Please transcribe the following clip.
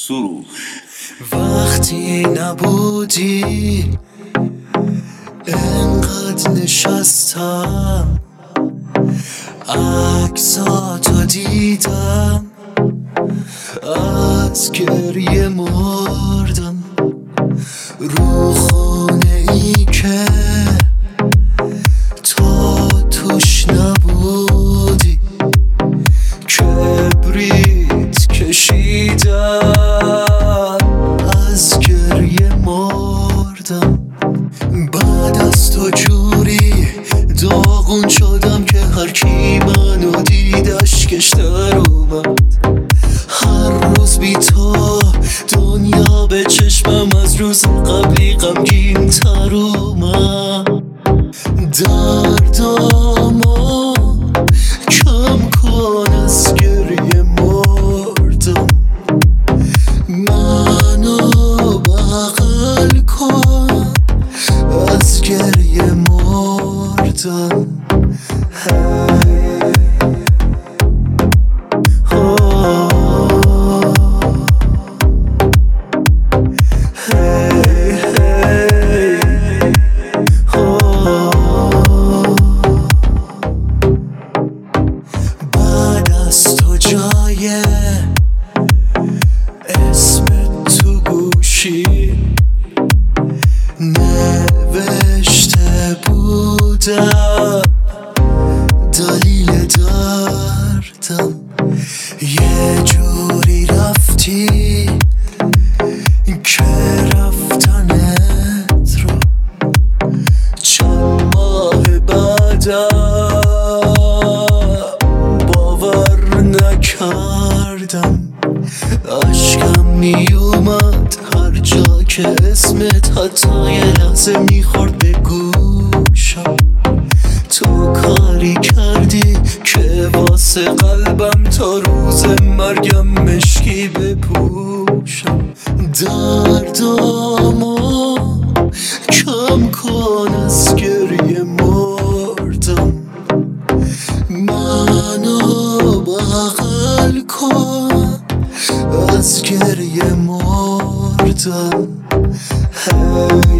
سروش. وقتی نبودی انقدر نشستم عکساتو دیدم از گریه مردم رو خونه ای که تو توش نبودی کبریت کشیدم از گریه مردم بعد از تو جوری داغون شدم که هر کی منو دید اشکش در اومد هر روز بی تو دنیا به چشمم از روز قبلی غمگین تر اومد دردامو کم کن از گریه مردم منو بغل کن از گریه مردم اسم تو گوشی نوشته بودم دلیل دردم یه جوری رفتی که رفتنت رو چند ماه بعدم باور نکردم عشقم میومد هر جا که اسمت حتی یه لحظه میخورد به گوشم تو کاری کردی که واسه قلبم تا روز مرگم مشکی بپوشم دردامو کم کن از گریه مردم منو بغل کن از گریه مردم